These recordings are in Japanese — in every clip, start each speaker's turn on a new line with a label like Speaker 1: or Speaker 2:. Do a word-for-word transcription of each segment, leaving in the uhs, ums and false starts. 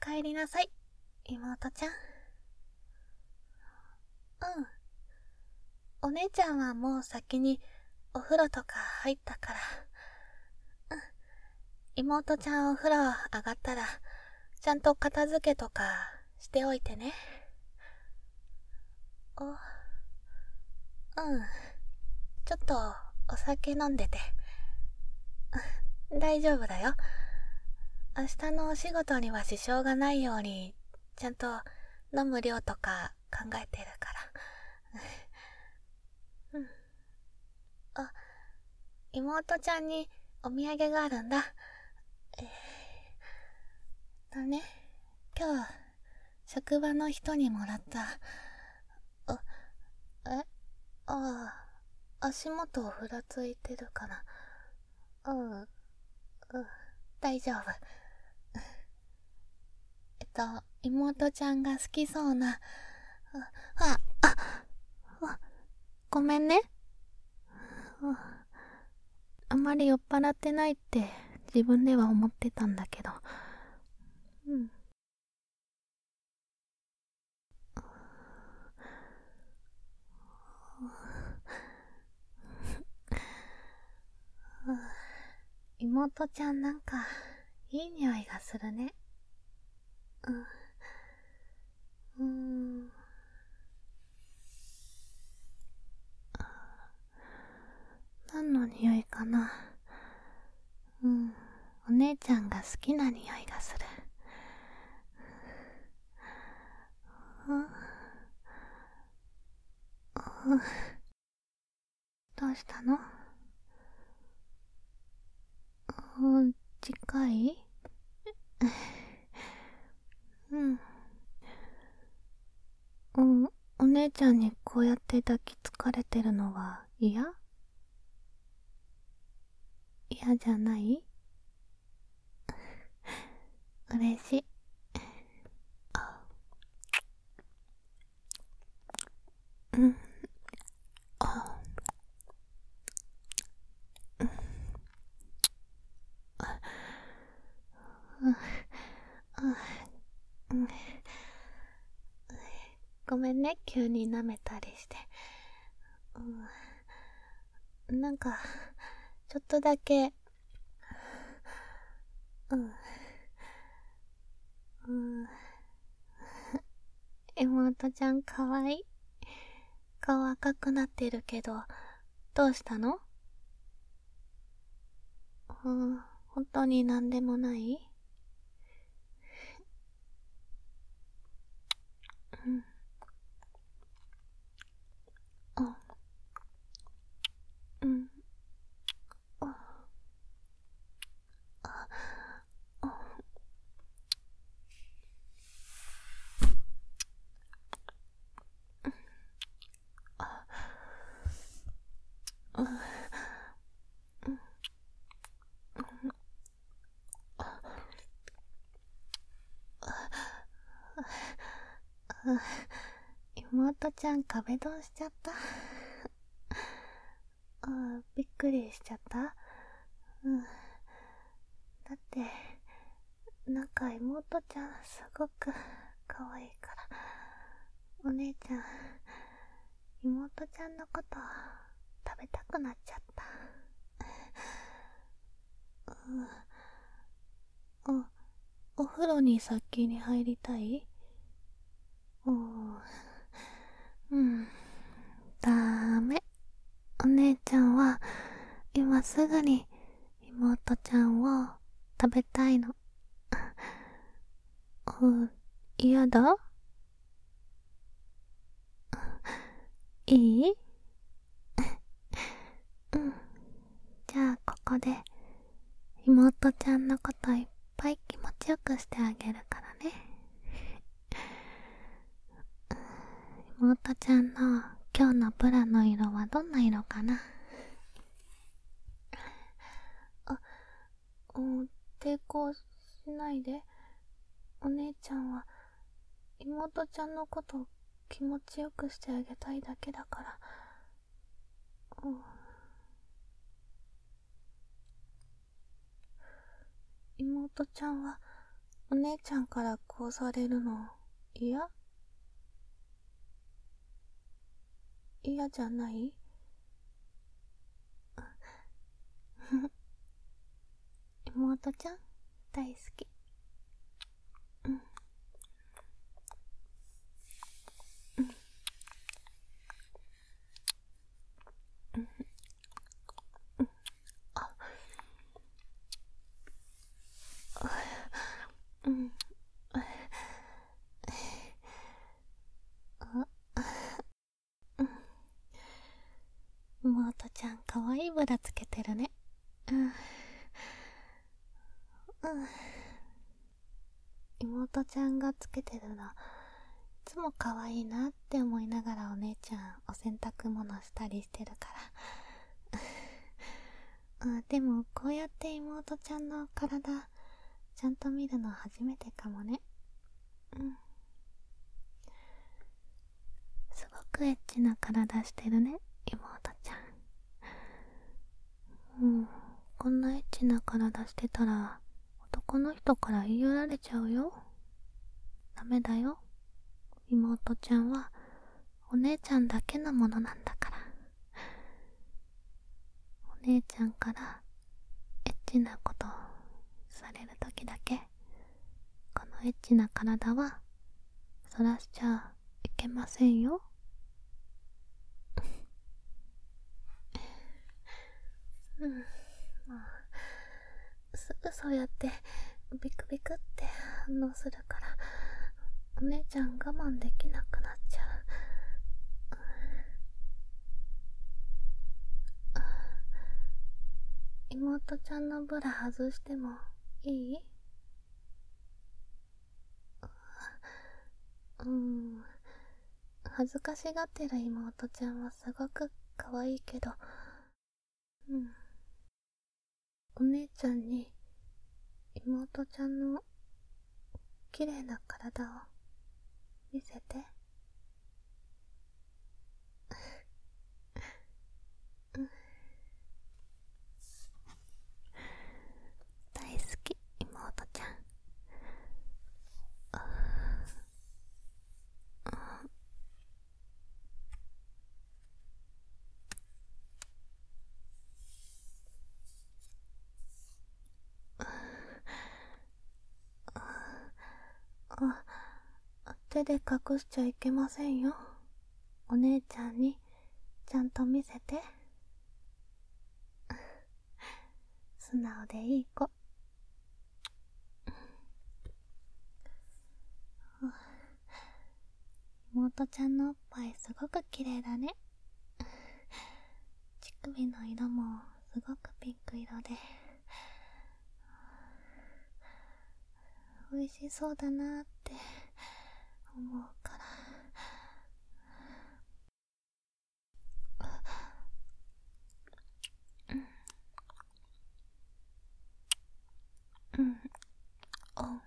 Speaker 1: 帰りなさい、妹ちゃん。うん。お姉ちゃんはもう先にお風呂とか入ったから。うん。妹ちゃんお風呂上がったら、ちゃんと片付けとかしておいてね。お、うん。ちょっとお酒飲んでて。大丈夫だよ。明日のお仕事には支障がないように、ちゃんと飲む量とか考えてるから。うん。あ、妹ちゃんにお土産があるんだ。えー、だね。今日、職場の人にもらった。あ、えああ、足元をふらついてるかな。うん、うん、大丈夫。えっと、妹ちゃんが好きそうな、あ、あ、あ、ごめんね。あんまり酔っ払ってないって自分では思ってたんだけど。うん。妹ちゃんなんか、いい匂いがするね。うん。うーん。何の匂いかな。うん。お姉ちゃんが好きな匂いがする。うん。うん。どうしたの？うん、近い？うん。うん。お姉ちゃんにこうやって抱きつかれてるのは嫌？嫌じゃない？嬉しい。うん。あ、うん。うん。ごめんね、急に舐めたりして。うん。なんか、ちょっとだけ、うん。うん。妹ちゃんかわいい。顔赤くなってるけど、どうしたの？うん、本当になんでもない？うん。あ、うん。あ、あ、あ、あ、妹ちゃん壁ドンしちゃった。あ、びっくりしちゃった。うん。だって、なんか妹ちゃんすごく可愛いから、お姉ちゃん、妹ちゃんのこと食べたくなっちゃった。うん。あ、お風呂に先に入りたい？おー、うん。ダメ。お姉ちゃんは今すぐに妹ちゃんを食べたいの。うん、嫌だ？いい？うん。じゃあここで妹ちゃんのこといっぱい気持ちよくしてあげるからね。妹ちゃんの今日のブラの色はどんな色かな？あ、うん、抵抗しないで。お姉ちゃんは妹ちゃんのことを気持ちよくしてあげたいだけだから。うん。妹ちゃんはお姉ちゃんからこうされるの嫌？嫌じゃない？妹ちゃん大好き。うん。うん。うん。うん。あ。うん。あ。うん。妹ちゃんかわいいブラつけてるね。うん。うん。妹ちゃんがつけてるのいつも可愛いなって思いながらお姉ちゃんお洗濯物したりしてるからうん。でもこうやって妹ちゃんの体ちゃんと見るの初めてかもね。うん。すごくエッチな体してるね妹ちゃん。うん。こんなエッチな体してたら男の人から言い寄られちゃうよ。ダメだよ。妹ちゃんはお姉ちゃんだけのものなんだから。お姉ちゃんからエッチなことされるときだけこのエッチな体はそらしちゃいけませんよ。うん。まあすぐそうやってビクビクって反応するからお姉ちゃん我慢できなくなっちゃう。妹ちゃんのブラ外してもいい？うん。恥ずかしがってる妹ちゃんはすごく可愛いけど、うん。お姉ちゃんに妹ちゃんの綺麗な体を見せて。うん。大好き妹ちゃん。あ、手で隠しちゃいけませんよ。お姉ちゃんにちゃんと見せて。素直でいい子。妹ちゃんのおっぱいすごく綺麗だね。乳首の色もすごくピンク色で美味しそうだなって思うから。うん。うん。あ。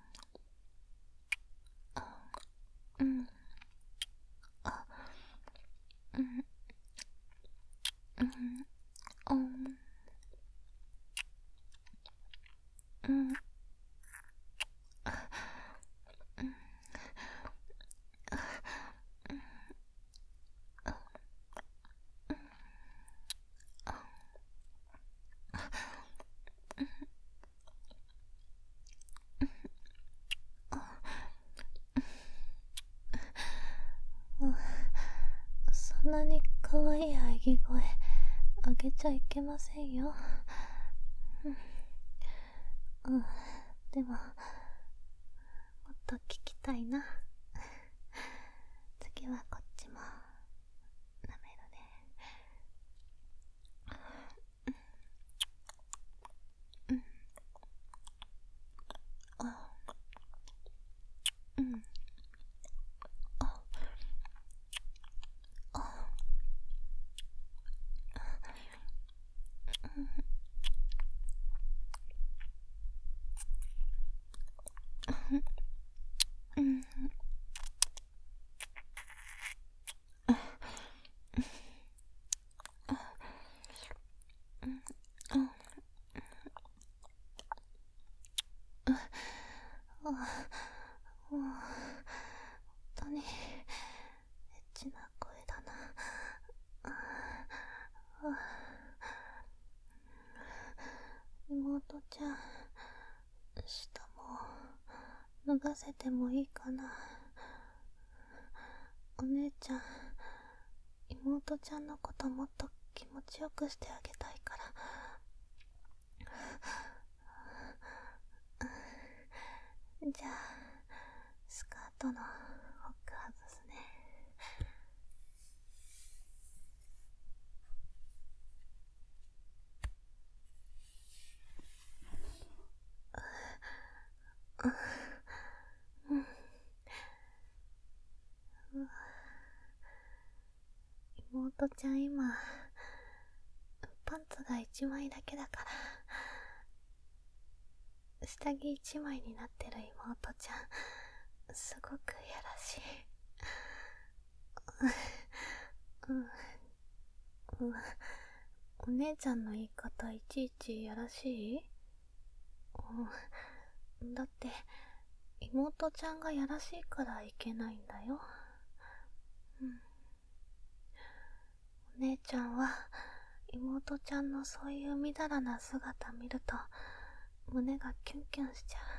Speaker 1: あ。うん。あ。うん。うん。おん。うん。うん。そんなに可愛い喘ぎ声あげちゃいけませんよ。うん。うん。でももっと聞きたいな。次はこっちも舐めるね。うん。あ。うん。あ。あ。うん。うん。 妹ちゃん、下も脱がせてもいいかな。お姉ちゃん、妹ちゃんのこともっと気持ちよくしてあげたいから。じゃあ、スカートのホック外すね。妹ちゃん今、パンツが一枚だけだから、下着一枚になってる妹ちゃん、すごくやらしい。うん、うん、お姉ちゃんの言い方いちいちやらしい？うん、だって妹ちゃんがやらしいからいけないんだよ。うん、お姉ちゃんは妹ちゃんのそういうみだらな姿見ると胸がキュンキュンしちゃう。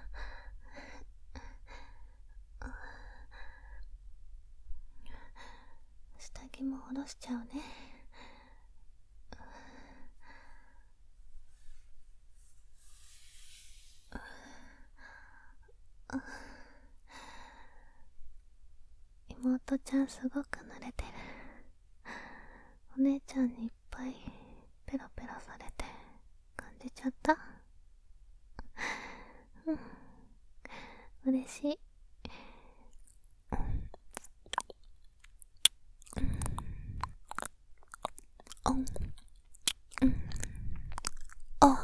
Speaker 1: 下着も下ろしちゃうね。妹ちゃんすごく濡れてる。お姉ちゃんにいっぱいペロペロされて感じちゃった？うん、嬉しい。うん、うん、あ、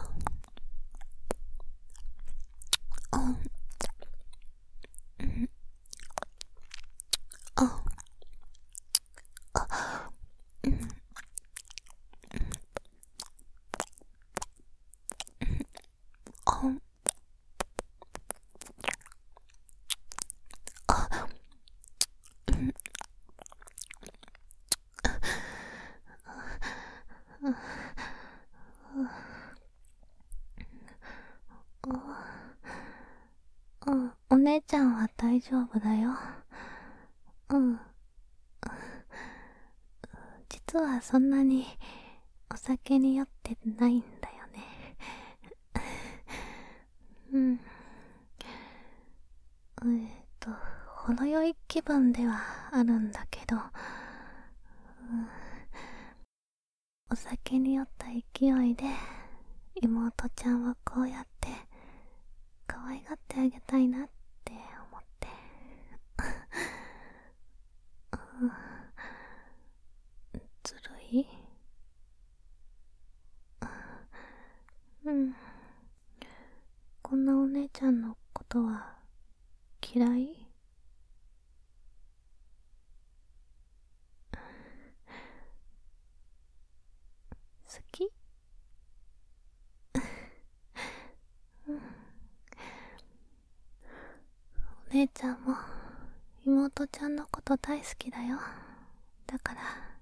Speaker 1: あ、うん、あ、あ、うん、あ、あ、うん、うん、お姉ちゃんは大丈夫だよ。うん。実はそんなにお酒に酔ってないんだよね。うん。えーっと、ほろ酔い気分ではあるんだけど、うん、お酒に酔った勢いで妹ちゃんはこうやって可愛がってあげたいなって思って。うん、ずるい？うん。こんなお姉ちゃんのことは嫌い？好き？うん、お姉ちゃんも妹ちゃんのこと大好きだよ。だから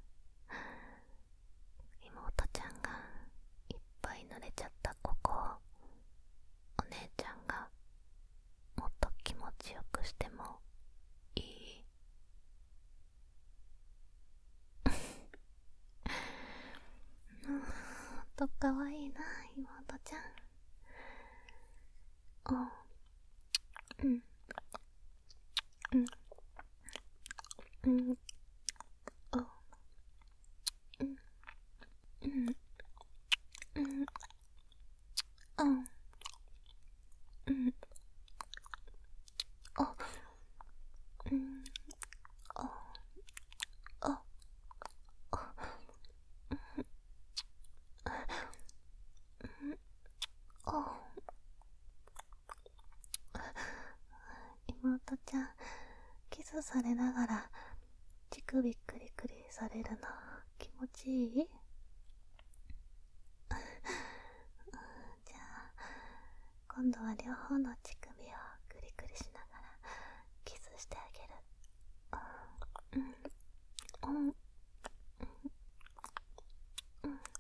Speaker 1: 妹ちゃんがいっぱい濡れちゃったここをお姉ちゃんがもっと気持ちよくしてもいい？うん、とかわいいな妹ちゃん。うん、うん、うん、うん、お、うん、うん、うん、うん、うん、お、うん、お、お、お、お、妹ちゃん、キスされながら乳首クリクリされるの気持ちいい？じゃあ今度は両方の乳首をクリクリしながらキスしてあげる。うん、うん、うん、うん、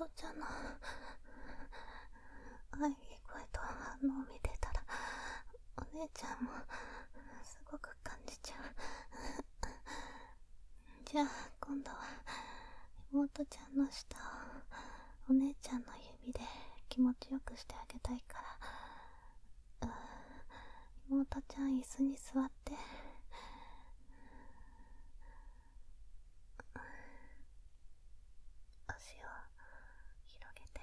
Speaker 1: 妹ちゃんの喘ぎ声と反応を見てたら、お姉ちゃんもすごく感じちゃう。じゃあ今度は妹ちゃんの舌をお姉ちゃんの指で気持ちよくしてあげたいから、妹ちゃん椅子に座って。足を広げて、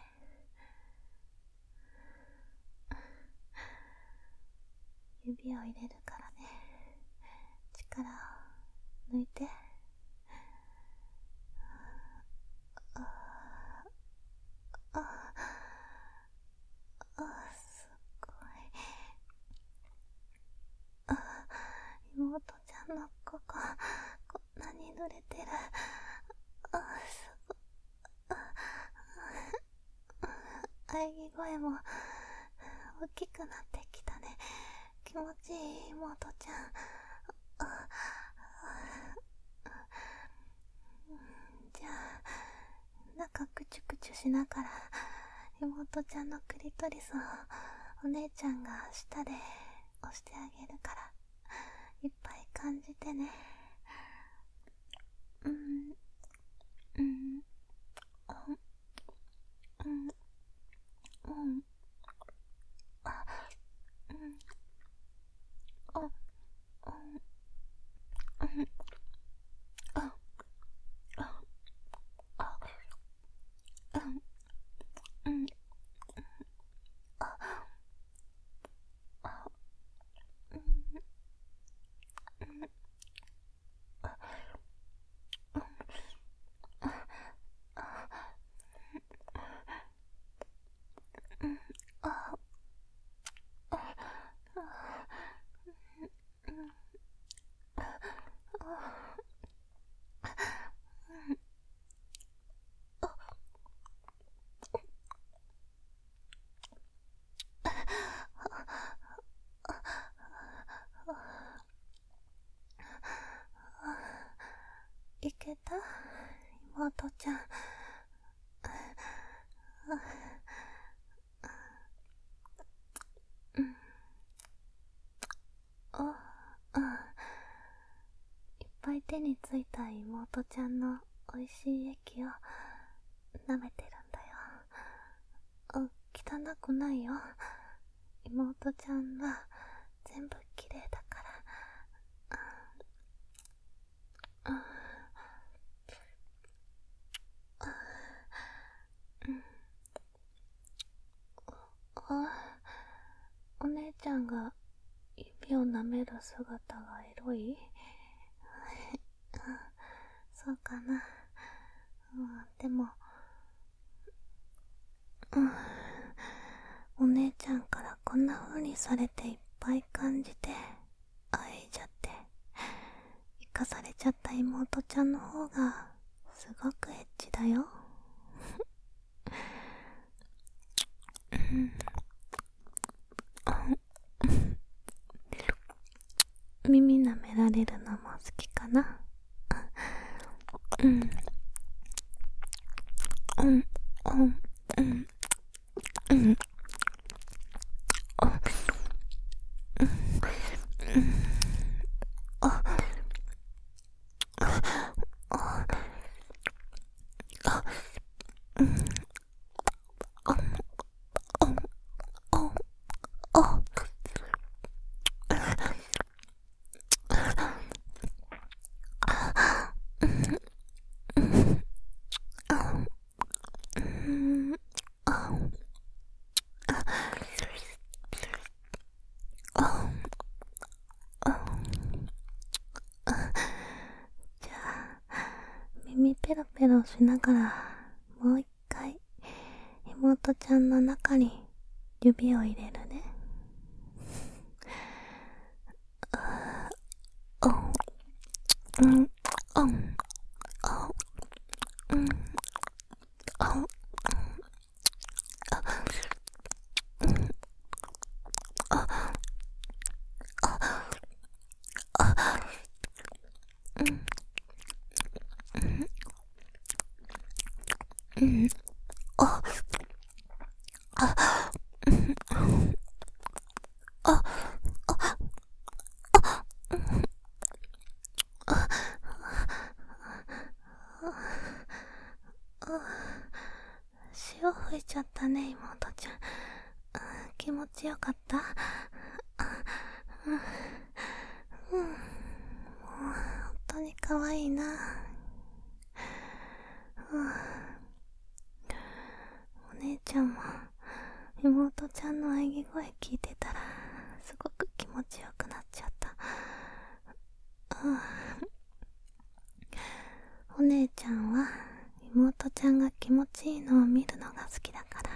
Speaker 1: 指を入れるからね。力を抜いて。あああ、すごい。あ、妹ちゃんのここ、こんなに濡れてる。あ、すごい。喘ぎ声も大きくなってきたね。気持ちいい、妹ちゃん。じゃあ中クチュクチュしながら妹ちゃんのクリトリスをお姉ちゃんが舌で押してあげるから、いっぱい感じてね。うんうんうんうんうんあうんあうんうんあああうんうんああうんうんあうんあいけた妹ちゃん。うんあうんいっぱい手についた妹ちゃんのおいしい液を舐めてるんだよ。あ、汚くないよ。妹ちゃんは全部きれいだから。うんうんあ、お姉ちゃんが指を舐める姿がエロい？そうかな。うん、でも、うん、お姉ちゃんからこんな風にされていっぱい感じて、あえいちゃって、生かされちゃった妹ちゃんの方が、すごくエッチだよ。耳舐められるのも好きかな。うんうんうんうんうんあうんあああうんああああうんああじゃあ耳ペロペロしながらもう一回妹ちゃんの中に指を入れるね。あうんああうんあうん潮吹いちゃったね、妹ちゃん。気持ちよかった？うん、うん、もう、本当に可愛いな。うん、お姉ちゃんも、妹ちゃんの喘ぎ声聞いてたら、すごく気持ちよくなっちゃった。うん、お姉ちゃんは、妹ちゃんが気持ちいいのを見るのが好きだから。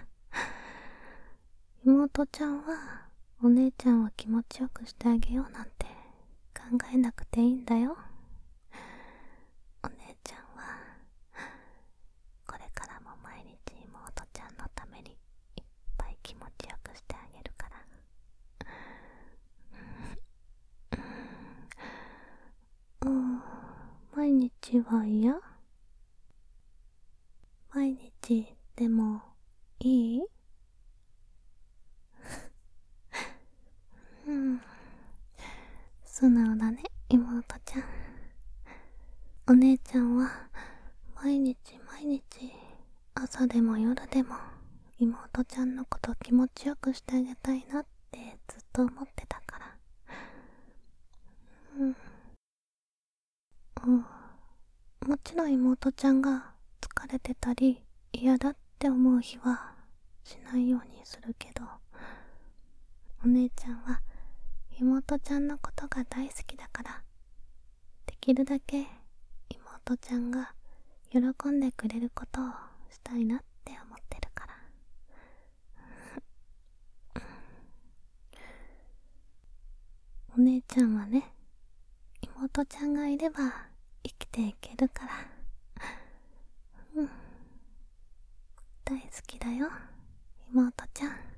Speaker 1: 妹ちゃんは、お姉ちゃんを気持ちよくしてあげようなんて考えなくていいんだよ。お姉ちゃんは、これからも毎日妹ちゃんのためにいっぱい気持ちよくしてあげるから。うん、毎日は嫌？毎日でもいい？うん、素直だね、妹ちゃん。お姉ちゃんは毎日毎日朝でも夜でも妹ちゃんのこと気持ちよくしてあげたいなってずっと思ってたから。うん、うん、もちろん妹ちゃんが疲れてたり嫌だって思う日はしないようにするけど、お姉ちゃんは妹ちゃんのことが大好きだから、できるだけ妹ちゃんが喜んでくれることをしたいなって思ってるから。お姉ちゃんはね、妹ちゃんがいれば生きていけるから。うん、大好きだよ、妹ちゃん。